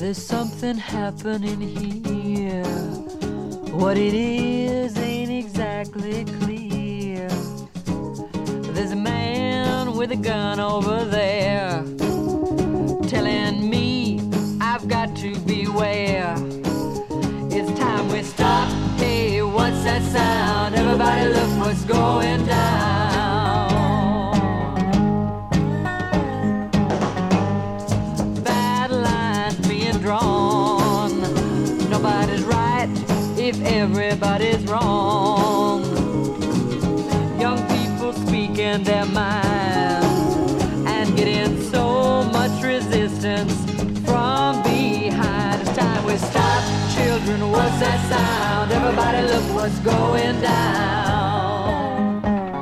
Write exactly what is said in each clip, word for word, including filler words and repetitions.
There's something happening here. What it is ain't exactly clear. There's a man with a gun over there telling me I've got to beware. It's time we stop. Hey, what's that sound? Everybody look what's going down. Bad lines being drawn. Nobody's right if everybody's wrong. Young people speaking their minds and getting so much resistance from behind. It's time we stop. Children, what's that sound? Everybody look what's going down.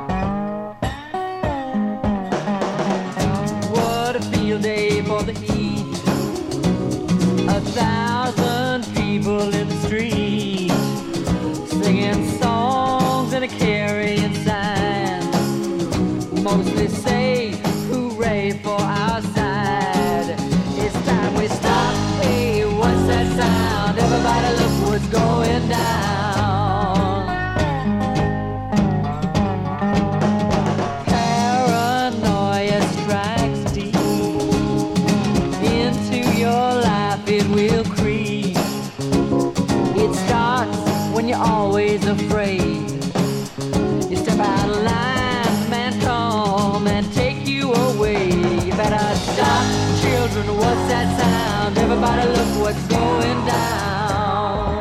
What a field day for the heat. A thousand people in the street, singing songs and a carrying signs. Mostly say hooray for our side. It's time we stop. Hey, what's that sound? Everybody look what's going down. Paranoia strikes deep into your life, it will creep. It starts when you're always afraid. You step out of line, man come and take you away. You better stop. Children, what's that sound? Everybody look what's going down.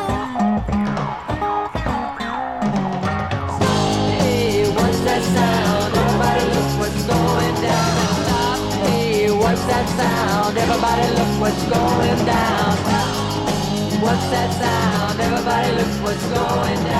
Hey, what's that sound? Everybody look what's going down. Stop. Hey, what's that sound? Everybody look what's going down. What's that sound? Everybody look what's going down.